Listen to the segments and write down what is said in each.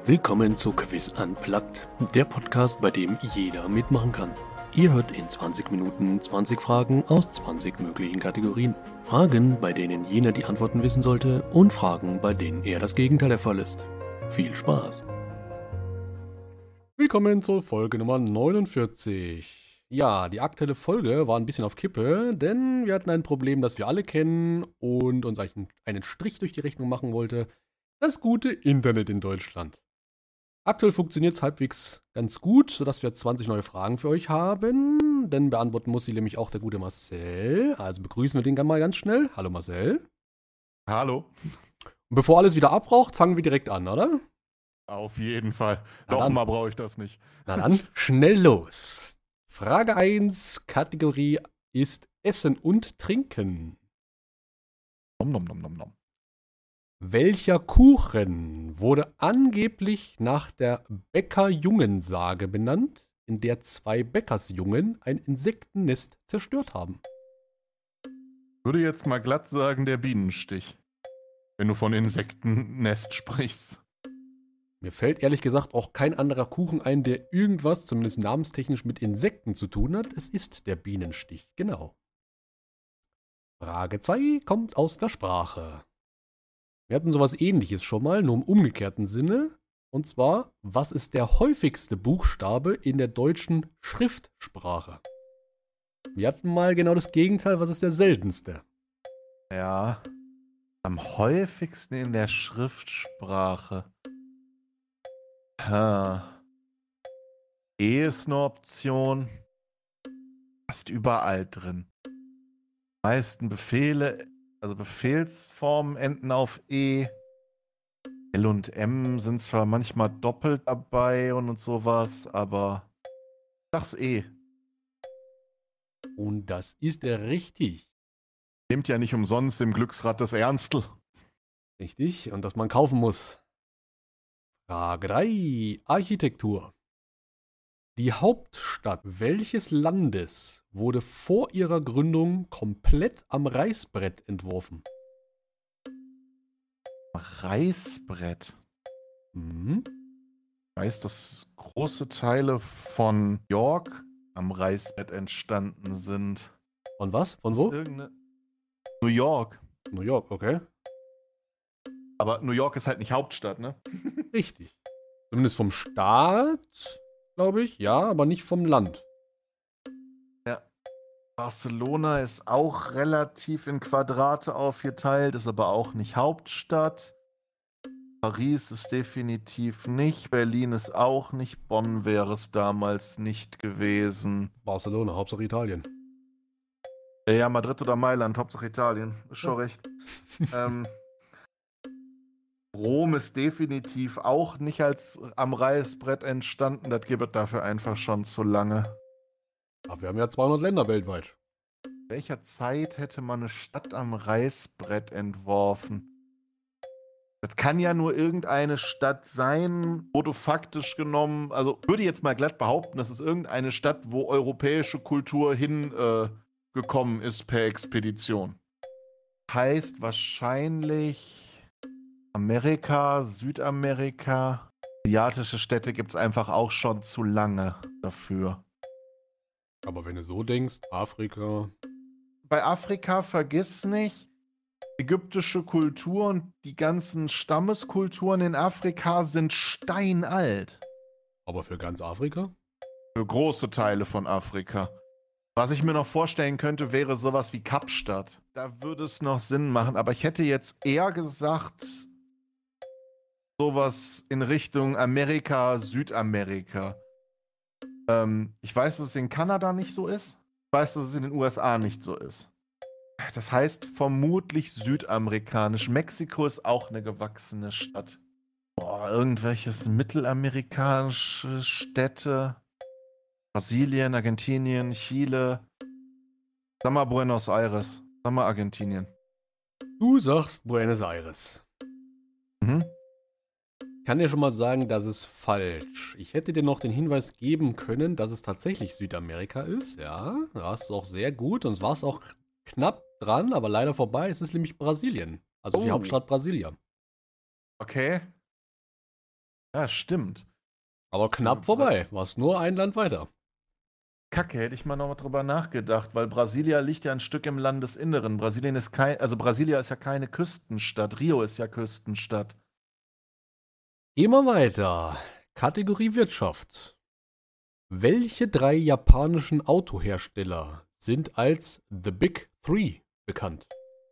Willkommen zu Quiz Unplugged, der Podcast, bei dem jeder mitmachen kann. Ihr hört in 20 Minuten 20 Fragen aus 20 möglichen Kategorien. Fragen, bei denen jener die Antworten wissen sollte und Fragen, bei denen eher das Gegenteil der Fall ist. Viel Spaß! Willkommen zur Folge Nummer 49. Ja, die aktuelle Folge war ein bisschen auf Kippe, denn wir hatten ein Problem, das wir alle kennen und uns einen Strich durch die Rechnung machen wollte. Das gute Internet in Deutschland. Aktuell funktioniert es halbwegs ganz gut, sodass wir 20 neue Fragen für euch haben. Denn beantworten muss sie nämlich auch der gute Marcel. Also begrüßen wir den mal ganz schnell. Hallo Marcel. Hallo. Und bevor alles wieder abraucht, fangen wir direkt an, oder? Auf jeden Fall. Na dann. Nochmal brauche ich das nicht. Na dann, schnell los. Frage 1, Kategorie ist Essen und Trinken. Nom, nom, nom, nom, nom. Welcher Kuchen wurde angeblich nach der Bäckerjungensage benannt, in der zwei Bäckersjungen ein Insektennest zerstört haben? Würde jetzt mal glatt sagen, der Bienenstich. Wenn du von Insektennest sprichst. Mir fällt ehrlich gesagt auch kein anderer Kuchen ein, der irgendwas, zumindest namenstechnisch, mit Insekten zu tun hat. Es ist der Bienenstich, genau. Frage 2 kommt aus der Sprache. Wir hatten sowas Ähnliches schon mal, nur im umgekehrten Sinne. Und zwar, was ist der häufigste Buchstabe in der deutschen Schriftsprache? Wir hatten mal genau das Gegenteil, was ist der seltenste? Ja. Am häufigsten in der Schriftsprache. E ist eine Option. Fast überall drin. Die meisten Befehle, also Befehlsformen enden auf E. L und M sind zwar manchmal doppelt dabei und sowas, aber ich sag's E. Und das ist richtig. Nimmt ja nicht umsonst im Glücksrad das Ernstl. Richtig, und das man kaufen muss. Frage 3, Architektur. Die Hauptstadt welches Landes wurde vor ihrer Gründung komplett am Reißbrett entworfen? Reißbrett. Mhm. Ich weiß, dass große Teile von York am Reißbrett entstanden sind. Von was? Von Ist wo? New York. New York, okay. Aber New York ist halt nicht Hauptstadt, ne? Richtig. Zumindest vom Staat, glaube ich, ja, aber nicht vom Land. Ja. Barcelona ist auch relativ in Quadrate aufgeteilt, ist aber auch nicht Hauptstadt. Paris ist definitiv nicht, Berlin ist auch nicht, Bonn wäre es damals nicht gewesen. Barcelona, Hauptsache Italien. Ja, Madrid oder Mailand, Hauptsache Italien, ist schon Ja. recht. Rom ist definitiv auch nicht als am Reißbrett entstanden, das gibt es dafür einfach schon zu lange. Aber wir haben ja 200 Länder weltweit. In welcher Zeit hätte man eine Stadt am Reißbrett entworfen? Das kann ja nur irgendeine Stadt sein, wo du faktisch genommen, also würde jetzt mal glatt behaupten, das ist irgendeine Stadt, wo europäische Kultur hingekommen ist per Expedition. Heißt wahrscheinlich Amerika, Südamerika. Asiatische Städte gibt es einfach auch schon zu lange dafür. Aber wenn du so denkst, Afrika. Bei Afrika vergiss nicht, ägyptische Kultur und die ganzen Stammeskulturen in Afrika sind steinalt. Aber für ganz Afrika? Für große Teile von Afrika. Was ich mir noch vorstellen könnte, wäre sowas wie Kapstadt. Da würde es noch Sinn machen, aber ich hätte jetzt eher gesagt, sowas in Richtung Amerika, Südamerika. Ich weiß, dass es in Kanada nicht so ist. Ich weiß, dass es in den USA nicht so ist. Das heißt vermutlich südamerikanisch. Mexiko ist auch eine gewachsene Stadt. Boah, irgendwelches mittelamerikanische Städte. Brasilien, Argentinien, Chile. Sag mal Buenos Aires. Sag mal Argentinien. Du sagst Buenos Aires. Mhm. Ich kann dir schon mal sagen, das ist falsch. Ich hätte dir noch den Hinweis geben können, dass es tatsächlich Südamerika ist. Ja, das ist auch sehr gut und es war es auch knapp dran, aber leider vorbei. Es ist nämlich Brasilien. Also die Oh. Hauptstadt Brasilia. Okay. Ja, stimmt. Aber knapp vorbei. Warst nur ein Land weiter. Kacke, hätte ich mal noch mal drüber nachgedacht, weil Brasilia liegt ja ein Stück im Landesinneren. Brasilia ist ja keine Küstenstadt. Rio ist ja Küstenstadt. Gehen wir weiter. Kategorie Wirtschaft. Welche 3 japanischen Autohersteller sind als The Big Three bekannt?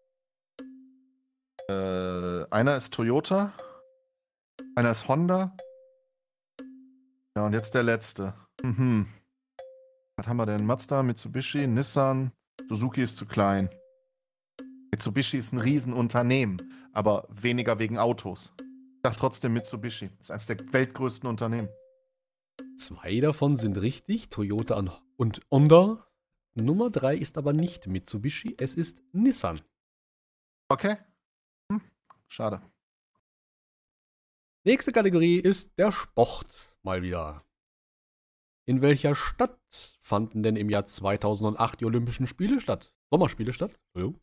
Einer ist Toyota, einer ist Honda. Ja, und jetzt der letzte. Was haben wir denn? Mazda, Mitsubishi, Nissan, Suzuki ist zu klein. Mitsubishi ist ein Riesenunternehmen, aber weniger wegen Autos. Ich sag trotzdem Mitsubishi. Das ist eines der weltgrößten Unternehmen. 2 davon sind richtig, Toyota und Honda. Nummer 3 ist aber nicht Mitsubishi, es ist Nissan. Okay. Schade. Nächste Kategorie ist der Sport. Mal wieder. In welcher Stadt fanden denn im Jahr 2008 die Olympischen Spiele statt? Sommerspiele statt? Entschuldigung.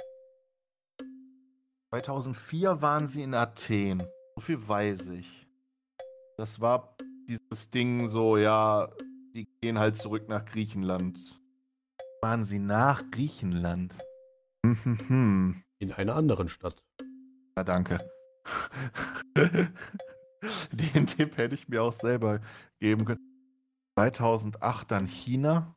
2004 waren sie in Athen. So viel weiß ich. Das war dieses Ding so, ja, die gehen halt zurück nach Griechenland. Waren sie nach Griechenland? In einer anderen Stadt. Na, danke. Den Tipp hätte ich mir auch selber geben können. 2008 dann China.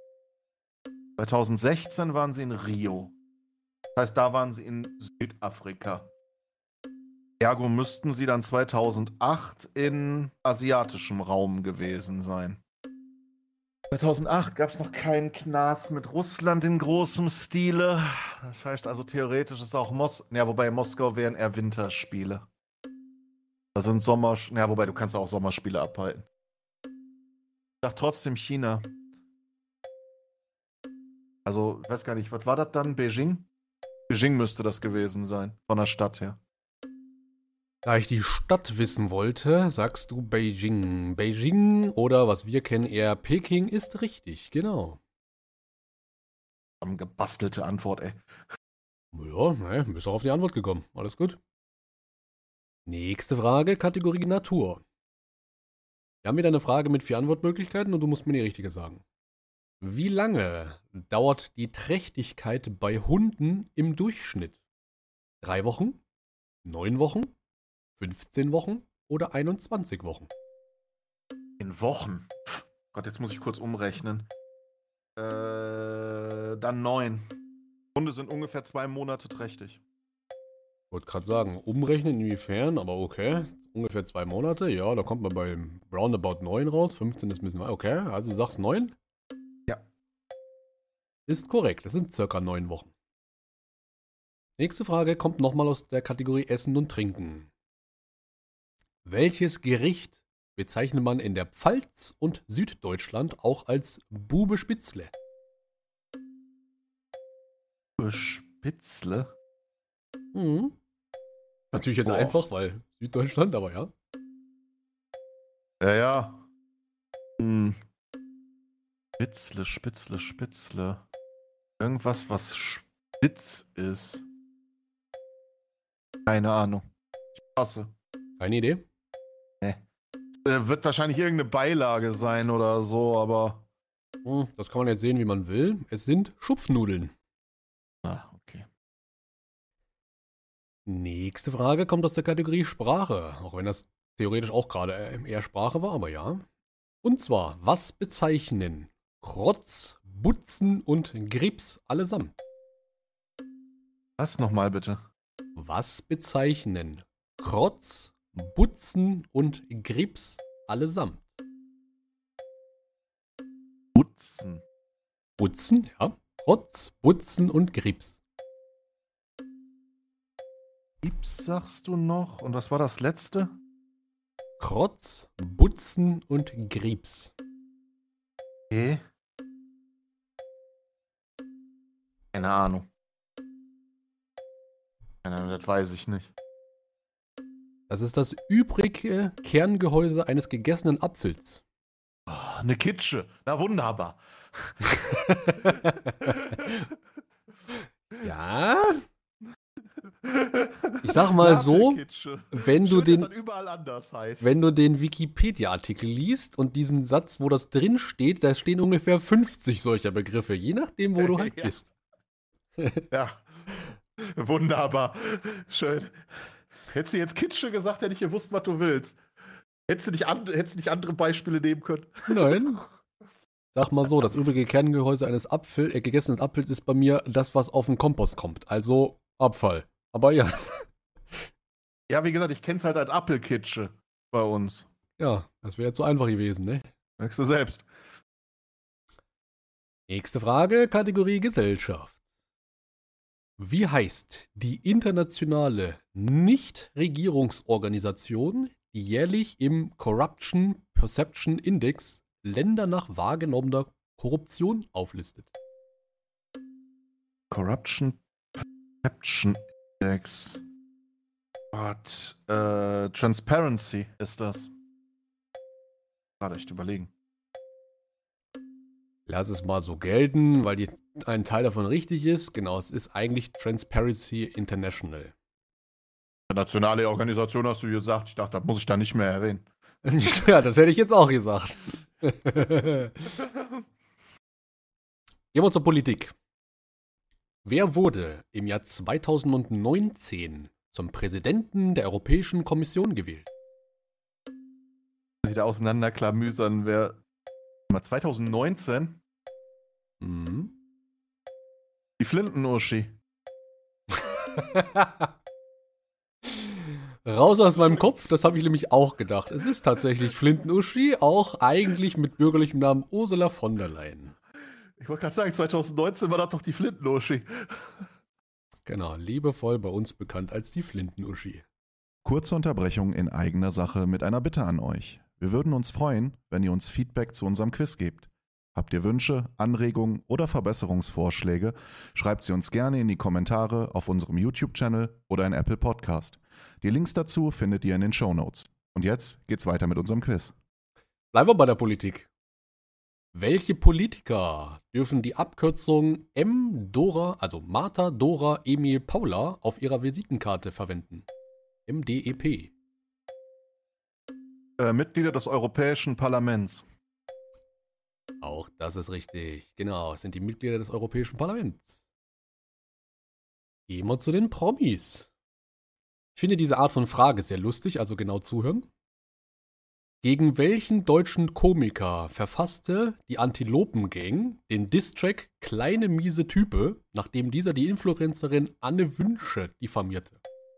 2016 waren sie in Rio. Das heißt, da waren sie in Südafrika. Ergo müssten sie dann 2008 in asiatischem Raum gewesen sein. 2008 gab es noch keinen Knast mit Russland in großem Stile. Das heißt also, theoretisch ist auch wobei Moskau wären eher Winterspiele. Das sind wobei du kannst auch Sommerspiele abhalten. Ich sag trotzdem China. Also, ich weiß gar nicht, was war das dann? Beijing? Beijing müsste das gewesen sein, von der Stadt her. Da ich die Stadt wissen wollte, sagst du Beijing. Beijing oder was wir kennen eher Peking ist richtig, genau. Gebastelte Antwort, ey. Ja, bist auch auf die Antwort gekommen. Alles gut. Nächste Frage, Kategorie Natur. Wir haben wieder eine Frage mit 4 Antwortmöglichkeiten und du musst mir die richtige sagen. Wie lange dauert die Trächtigkeit bei Hunden im Durchschnitt? 3 Wochen? 9 Wochen? 15 Wochen oder 21 Wochen? In Wochen? Gott, jetzt muss ich kurz umrechnen. Dann 9. Hunde sind ungefähr 2 Monate trächtig. Ich wollte gerade sagen, umrechnen inwiefern, aber okay. Ungefähr 2 Monate, ja, da kommt man bei roundabout 9 raus. 15 ist ein bisschen weit. Okay, also du sagst 9? Ja. Ist korrekt, das sind circa 9 Wochen. Nächste Frage kommt nochmal aus der Kategorie Essen und Trinken. Welches Gericht bezeichnet man in der Pfalz und Süddeutschland auch als Bube Spitzle? Bube Spitzle? Natürlich jetzt einfach, weil Süddeutschland, aber ja. Ja. Spitzle. Irgendwas, was spitz ist. Keine Ahnung. Ich passe. Keine Idee? Wird wahrscheinlich irgendeine Beilage sein oder so, aber. Das kann man jetzt sehen, wie man will. Es sind Schupfnudeln. Ah, okay. Nächste Frage kommt aus der Kategorie Sprache, auch wenn das theoretisch auch gerade eher Sprache war, aber ja. Und zwar, was bezeichnen Krotz, Butzen und Grips allesamt? Was nochmal bitte? Was bezeichnen Krotz, Butzen und Grips allesamt? Butzen. Butzen, ja. Krotz, Butzen und Grips. Grips sagst du noch? Und was war das letzte? Krotz, Butzen und Grips. Okay. Keine Ahnung. Das weiß ich nicht. Das ist das übrige Kerngehäuse eines gegessenen Apfels. Oh, eine Kitsche. Na wunderbar. Ja. Ich sag mal so, Napelkitsche. wenn du Schön, dass den, das überall anders heißt. wenn du den Wikipedia-Artikel liest und diesen Satz, wo das drin steht, da stehen ungefähr 50 solcher Begriffe, je nachdem, wo du halt Ja. bist. Ja, wunderbar. Schön. Hättest du jetzt Kitsche gesagt, hätte ich gewusst, was du willst. Hättest du nicht andere Beispiele nehmen können? Nein. Sag mal so, das übrige Kerngehäuse eines gegessenen Apfels ist bei mir das, was auf den Kompost kommt. Also Abfall. Aber ja. Ja, wie gesagt, ich kenne es halt als Apfelkitsche bei uns. Ja, das wäre jetzt so einfach gewesen, ne? Merkst du selbst. Nächste Frage, Kategorie Gesellschaft. Wie heißt die internationale Nichtregierungsorganisation, die jährlich im Corruption Perception Index Länder nach wahrgenommener Korruption auflistet? Corruption Perception Index. Gott, Transparency ist das. Gerade echt überlegen. Lass es mal so gelten, weil ein Teil davon richtig ist. Genau, es ist eigentlich Transparency International. Nationale Organisation hast du gesagt. Ich dachte, das muss ich da nicht mehr erwähnen. Ja, das hätte ich jetzt auch gesagt. Gehen wir zur Politik. Wer wurde im Jahr 2019 zum Präsidenten der Europäischen Kommission gewählt? Wieder auseinanderklamüsern, wer. 2019? Mhm. Die Flinten-Uschi. Raus aus meinem Kopf, das habe ich nämlich auch gedacht. Es ist tatsächlich Flinten-Uschi, auch eigentlich mit bürgerlichem Namen Ursula von der Leyen. Ich wollte gerade sagen, 2019 war das doch die Flinten-Uschi. Genau, liebevoll bei uns bekannt als die Flinten-Uschi. Kurze Unterbrechung in eigener Sache mit einer Bitte an euch. Wir würden uns freuen, wenn ihr uns Feedback zu unserem Quiz gebt. Habt ihr Wünsche, Anregungen oder Verbesserungsvorschläge, schreibt sie uns gerne in die Kommentare auf unserem YouTube-Channel oder in Apple Podcast. Die Links dazu findet ihr in den Shownotes. Und jetzt geht's weiter mit unserem Quiz. Bleiben wir bei der Politik. Welche Politiker dürfen die Abkürzung M. Dora, also Martha Dora Emil Paula, auf ihrer Visitenkarte verwenden? MDEP. Mitglieder des Europäischen Parlaments. Auch das ist richtig. Genau, es sind die Mitglieder des Europäischen Parlaments. Gehen wir zu den Promis. Ich finde diese Art von Frage sehr lustig, also genau zuhören. Gegen welchen deutschen Komiker verfasste die Antilopen-Gang den Distrack Kleine miese Type, nachdem dieser die Influencerin Anne Wünsche diffamierte?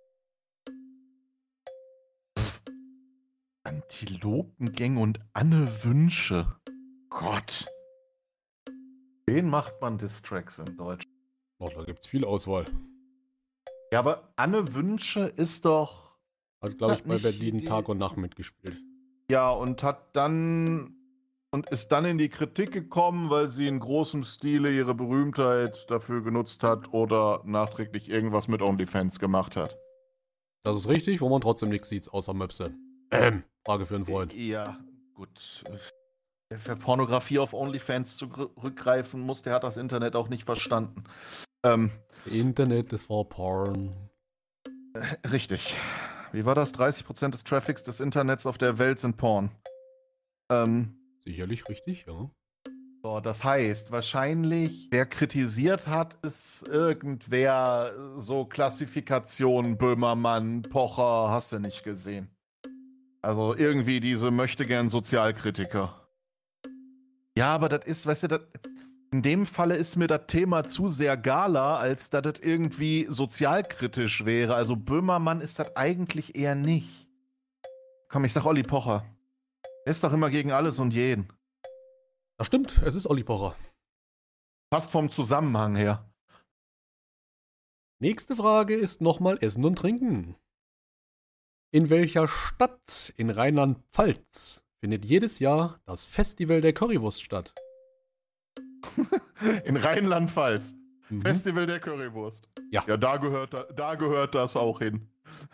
Antilopengang und Anne Wünsche. Gott. Wen macht man Distracks in Deutsch? Oh, da gibt's viel Auswahl. Ja, aber Anne Wünsche ist doch. Hat, glaube ich, Hat bei nicht Berlin die- Tag und Nacht mitgespielt. Ja, und ist dann in die Kritik gekommen, weil sie in großem Stile ihre Berühmtheit dafür genutzt hat oder nachträglich irgendwas mit OnlyFans gemacht hat. Das ist richtig, wo man trotzdem nichts sieht, außer Möpse. Frage für einen Freund. Ja, gut. Wer Pornografie auf OnlyFans zurückgreifen muss, der hat das Internet auch nicht verstanden. Internet, das war Porn. Richtig. Wie war das? 30% des Traffics des Internets auf der Welt sind Porn. Sicherlich richtig, ja. So, das heißt, wahrscheinlich, wer kritisiert hat, ist irgendwer so Klassifikation Böhmermann, Pocher, hast du nicht gesehen. Also irgendwie diese möchtegern Sozialkritiker. Ja, aber das ist, weißt du, in dem Falle ist mir das Thema zu sehr Gala, als dass das irgendwie sozialkritisch wäre. Also Böhmermann ist das eigentlich eher nicht. Komm, ich sag Olli Pocher. Er ist doch immer gegen alles und jeden. Das stimmt, es ist Olli Pocher. Passt vom Zusammenhang her. Nächste Frage ist nochmal Essen und Trinken. In welcher Stadt in Rheinland-Pfalz findet jedes Jahr das Festival der Currywurst statt? In Rheinland-Pfalz. Mhm. Festival der Currywurst. Ja. Ja, da gehört das auch hin.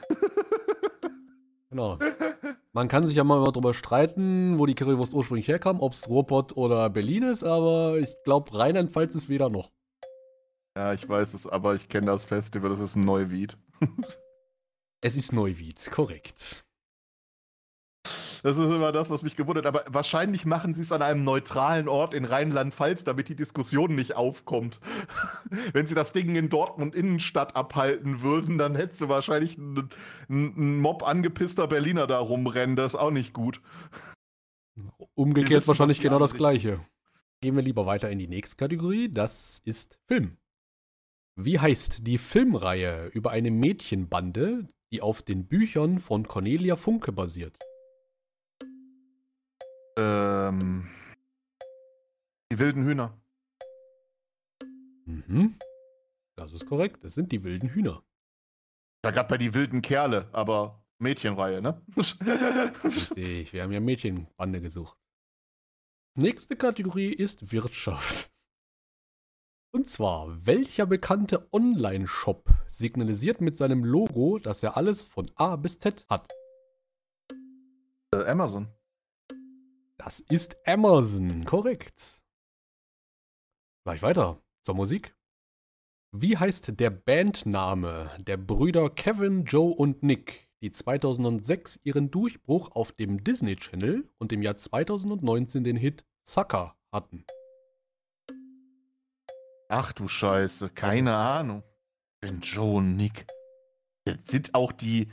Genau. Man kann sich ja mal drüber streiten, wo die Currywurst ursprünglich herkam, ob es Ruhrpott oder Berlin ist, aber ich glaube, Rheinland-Pfalz ist weder noch. Ja, ich weiß es, aber ich kenne das Festival, das ist ein Neuwied. Es ist Neuwied, korrekt. Das ist immer das, was mich gewundert. Aber wahrscheinlich machen sie es an einem neutralen Ort in Rheinland-Pfalz, damit die Diskussion nicht aufkommt. Wenn sie das Ding in Dortmund Innenstadt abhalten würden, dann hättest du wahrscheinlich einen Mob angepisster Berliner da rumrennen. Das ist auch nicht gut. Umgekehrt wissen, wahrscheinlich was die genau das anrichten. Gleiche. Gehen wir lieber weiter in die nächste Kategorie. Das ist Film. Wie heißt die Filmreihe über eine Mädchenbande, die auf den Büchern von Cornelia Funke basiert? Die wilden Hühner. Mhm. Das ist korrekt. Das sind die wilden Hühner. Ja, gerade bei die wilden Kerle, aber Mädchenreihe, ne? Richtig, wir haben ja Mädchenbande gesucht. Nächste Kategorie ist Wirtschaft. Und zwar, welcher bekannte Online-Shop signalisiert mit seinem Logo, dass er alles von A bis Z hat? Amazon. Das ist Amazon, korrekt. Gleich weiter zur Musik. Wie heißt der Bandname der Brüder Kevin, Joe und Nick, die 2006 ihren Durchbruch auf dem Disney Channel und im Jahr 2019 den Hit Sucker hatten? Ach du Scheiße, keine Ahnung. Bin Joe und Nick. Das sind auch die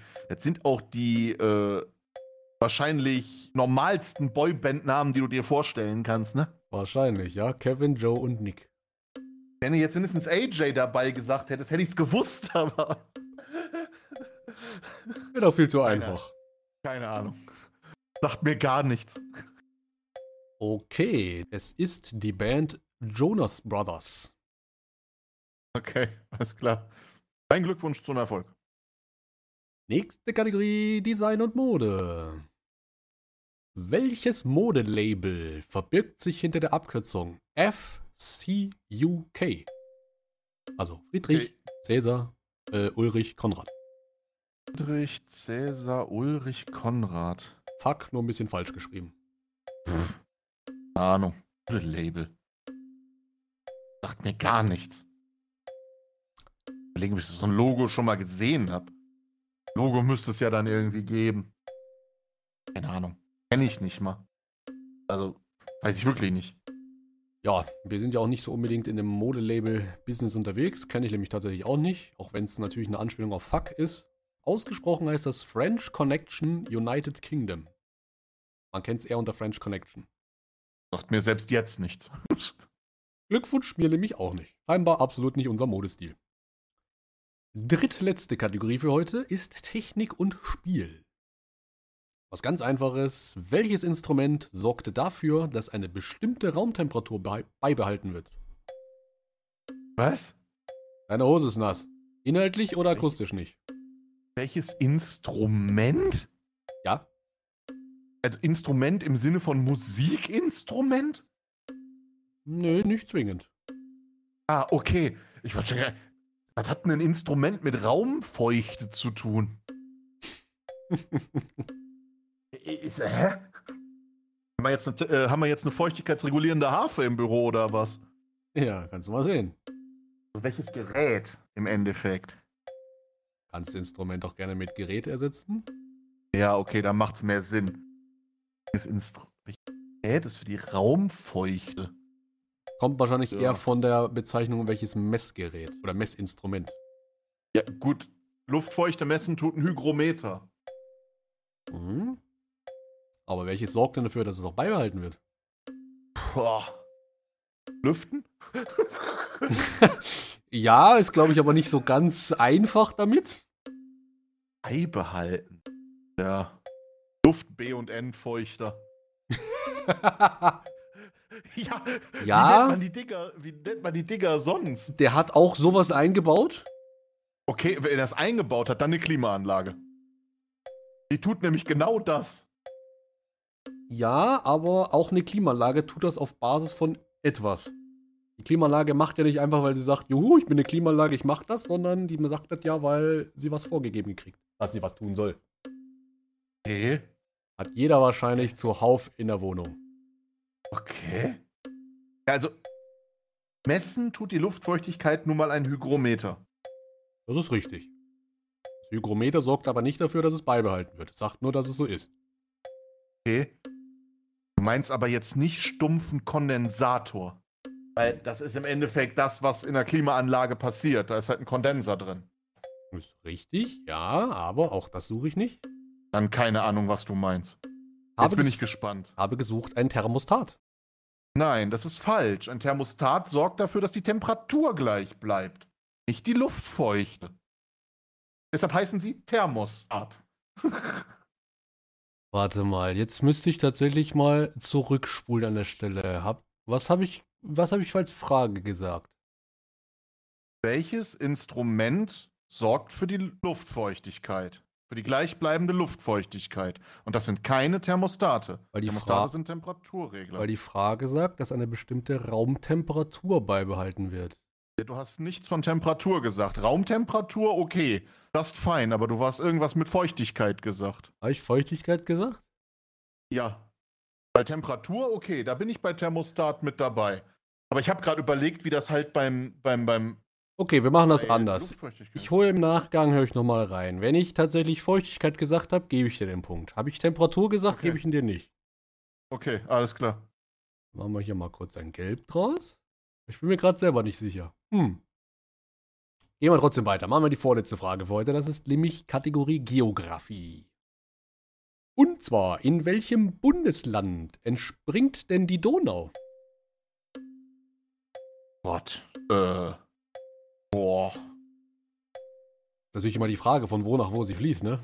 wahrscheinlich normalsten Boyband-Namen, die du dir vorstellen kannst, ne? Wahrscheinlich, ja. Kevin, Joe und Nick. Wenn du jetzt mindestens AJ dabei gesagt hättest, hätte ich es gewusst, aber Wäre doch viel zu Keine einfach. keine Ahnung. Sagt mir gar nichts. Okay, es ist die Band Jonas Brothers. Okay, alles klar. Mein Glückwunsch zum Erfolg. Nächste Kategorie, Design und Mode. Welches Modelabel verbirgt sich hinter der Abkürzung FCUK? Also Friedrich, Cäsar, Ulrich, Konrad. Friedrich, Cäsar, Ulrich, Konrad. Fuck, nur ein bisschen falsch geschrieben. Ahnung. Label. Sagt mir gar nichts. Überlegen, ob ich so ein Logo schon mal gesehen habe. Logo müsste es ja dann irgendwie geben. Keine Ahnung. Kenne ich nicht mal. Also, weiß ich wirklich nicht. Ja, wir sind ja auch nicht so unbedingt in dem Modelabel-Business unterwegs. Kenne ich nämlich tatsächlich auch nicht. Auch wenn es natürlich eine Anspielung auf Fuck ist. Ausgesprochen heißt das French Connection United Kingdom. Man kennt es eher unter French Connection. Sagt mir selbst jetzt nichts. Glückwunsch mir nämlich auch nicht. Scheinbar absolut nicht unser Modestil. Drittletzte Kategorie für heute ist Technik und Spiel. Was ganz einfaches, welches Instrument sorgte dafür, dass eine bestimmte Raumtemperatur beibehalten wird? Was? Deine Hose ist nass. Inhaltlich oder akustisch nicht? Welches Instrument? Ja? Also Instrument im Sinne von Musikinstrument? Nö, nicht zwingend. Ah, okay. Ich wollte schon. Was hat denn ein Instrument mit Raumfeuchte zu tun? Hä? Haben wir jetzt eine feuchtigkeitsregulierende Harfe im Büro oder was? Ja, kannst du mal sehen. Welches Gerät im Endeffekt? Kannst das Instrument auch gerne mit Gerät ersetzen. Ja, okay, dann macht's mehr Sinn. Welches Gerät ist für die Raumfeuchte? Kommt wahrscheinlich Ja. eher von der Bezeichnung welches Messgerät oder Messinstrument. Ja, gut. Luftfeuchte messen tut ein Hygrometer. Mhm. Aber welches sorgt denn dafür, dass es auch beibehalten wird? Boah. Lüften? Ja, ist glaube ich aber nicht so ganz einfach damit. Beibehalten. Ja. Luft B und N Feuchter. Ja. Ja. Wie nennt man die Dinger sonst? Der hat auch sowas eingebaut. Okay, wenn er das eingebaut hat, dann eine Klimaanlage. Die tut nämlich genau das. Ja, aber auch eine Klimaanlage tut das auf Basis von etwas. Die Klimaanlage macht ja nicht einfach, weil sie sagt, juhu, ich bin eine Klimaanlage, ich mach das, sondern die sagt das ja, weil sie was vorgegeben kriegt, dass sie was tun soll. Okay. Hat jeder wahrscheinlich zuhauf in der Wohnung. Okay. Also, messen tut die Luftfeuchtigkeit nun mal ein Hygrometer. Das ist richtig. Das Hygrometer sorgt aber nicht dafür, dass es beibehalten wird. Es sagt nur, dass es so ist. Okay. Du meinst aber jetzt nicht stumpfen Kondensator. Weil das ist im Endeffekt das, was in der Klimaanlage passiert. Da ist halt ein Kondenser drin. Ist richtig, ja, aber auch das suche ich nicht. Dann keine Ahnung, was du meinst. Jetzt bin ich gespannt. Habe gesucht ein Thermostat. Nein, das ist falsch. Ein Thermostat sorgt dafür, dass die Temperatur gleich bleibt. Nicht die Luftfeuchte. Deshalb heißen sie Thermostat. Warte mal, jetzt müsste ich tatsächlich mal zurückspulen an der Stelle. Was habe ich als Frage gesagt? Welches Instrument sorgt für die Luftfeuchtigkeit? Für die gleichbleibende Luftfeuchtigkeit. Und das sind keine Thermostate. Weil die Thermostate sind Temperaturregler. Weil die Frage sagt, dass eine bestimmte Raumtemperatur beibehalten wird. Du hast nichts von Temperatur gesagt. Raumtemperatur, okay. Das ist fein, aber du hast irgendwas mit Feuchtigkeit gesagt. Habe ich Feuchtigkeit gesagt? Ja. Bei Temperatur, okay, da bin ich bei Thermostat mit dabei. Aber ich habe gerade überlegt, wie das halt beim Okay, wir machen das bei anders. Luftfeuchtigkeit. Ich hole im Nachgang, höre ich nochmal rein. Wenn ich tatsächlich Feuchtigkeit gesagt habe, gebe ich dir den Punkt. Habe ich Temperatur gesagt, Okay. gebe ich ihn dir nicht. Okay, alles klar. Machen wir hier mal kurz ein Gelb draus. Ich bin mir gerade selber nicht sicher. Gehen wir trotzdem weiter. Machen wir die vorletzte Frage für heute. Das ist nämlich Kategorie Geografie. Und zwar, in welchem Bundesland entspringt denn die Donau? Gott. Boah. Natürlich immer die Frage, von wo nach wo sie fließt, ne?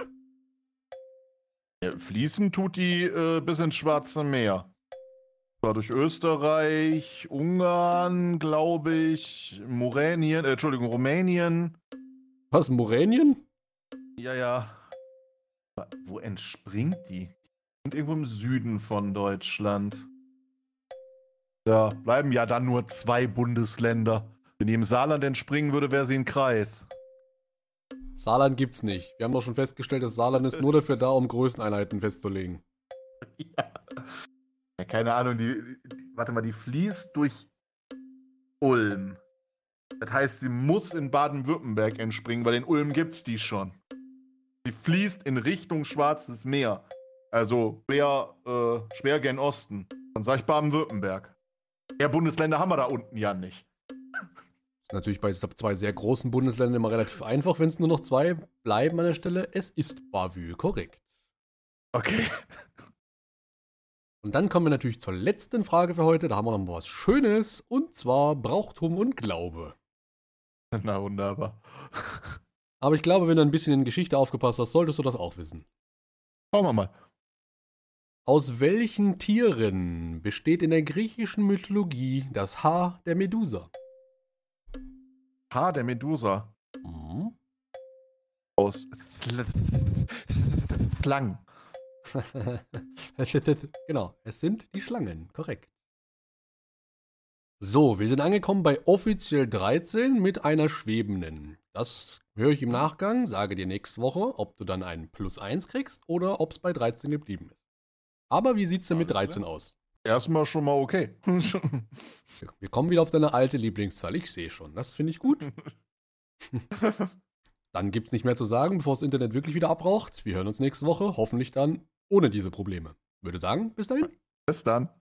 Ja, fließen tut die bis ins Schwarze Meer. War durch Österreich, Ungarn, glaube ich, Rumänien. Was, Moränien? Ja, ja. Wo entspringt die? Sind irgendwo im Süden von Deutschland. Ja, bleiben ja dann nur 2 Bundesländer. Wenn die im Saarland entspringen würde, wäre sie ein Kreis. Saarland gibt's nicht. Wir haben doch schon festgestellt, das Saarland ist nur dafür da, um Größeneinheiten festzulegen. Ja. Ja, keine Ahnung, warte mal, die fließt durch Ulm. Das heißt, sie muss in Baden-Württemberg entspringen, weil in Ulm gibt's die schon. Sie fließt in Richtung Schwarzes Meer. Also schwer gen Osten. Dann sag ich Baden-Württemberg. Mehr Bundesländer haben wir da unten ja nicht. Ist natürlich bei 2 sehr großen Bundesländern immer relativ einfach, wenn es nur noch 2 bleiben an der Stelle. Es ist Bavü, korrekt. Okay. Und dann kommen wir natürlich zur letzten Frage für heute. Da haben wir noch mal was Schönes. Und zwar Brauchtum und Glaube. Na, wunderbar. Aber ich glaube, wenn du ein bisschen in Geschichte aufgepasst hast, solltest du das auch wissen. Schauen wir mal. Aus welchen Tieren besteht in der griechischen Mythologie das Haar der Medusa? Haar der Medusa. Mhm. Aus Schlangen. Genau, es sind die Schlangen, korrekt. So, wir sind angekommen bei offiziell 13 mit einer schwebenden. Das höre ich im Nachgang, sage dir nächste Woche, ob du dann einen +1 kriegst oder ob es bei 13 geblieben ist. Aber wie sieht's denn mit Alles 13 aus? Erstmal schon mal okay. Wir kommen wieder auf deine alte Lieblingszahl, ich sehe schon, das finde ich gut. Dann gibt's nicht mehr zu sagen, bevor das Internet wirklich wieder abraucht. Wir hören uns nächste Woche, hoffentlich dann ohne diese Probleme. Würde sagen, bis dahin. Bis dann.